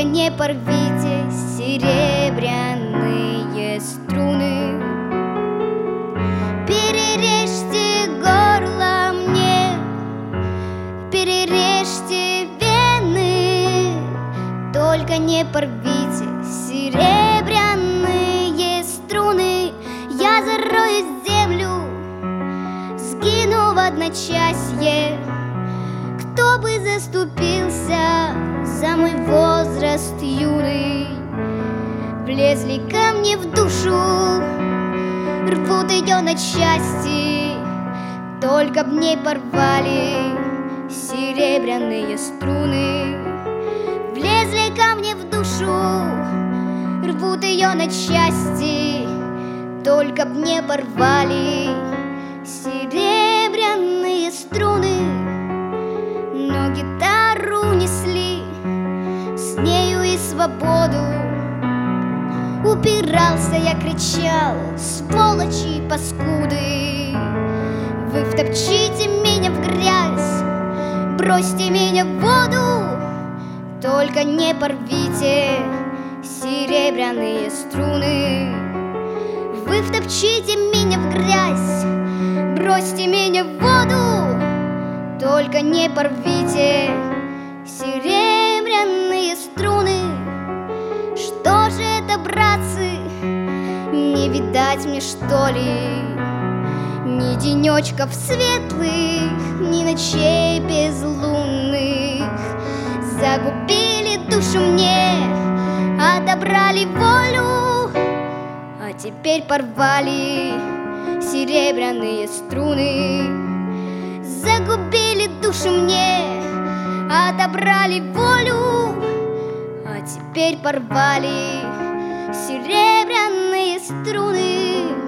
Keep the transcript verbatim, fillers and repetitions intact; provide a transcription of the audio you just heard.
не порвите серебряные струны. Перережьте горло мне, перережьте вены, только не порвите серебряные струны. Я зароюсь в землю, сгину в одночасье. Кто бы заступился за мой возраст юный? Влезли ко мне в душу, рвут ее на части, только б не порвали серебряные струны. Влезли ко мне в душу, рвут ее на части, только б не порвали серебряные струны. Но гитару несли, с нею и свободу. Упирался я, кричал: сволочи, паскуды! Вы втопчите меня в грязь, бросьте меня в воду, только не порвите серебряные струны. Вы втопчите меня в грязь, бросьте меня в воду, только не порвите серебряные струны. Что же это, братцы, не видать мне, что ли, ни денечков светлых, ни ночей безлунных? Загубили душу мне, отобрали волю, а теперь порвали серебряные струны. Загубили душу мне, отобрали волю, а теперь порвали серебряные струны.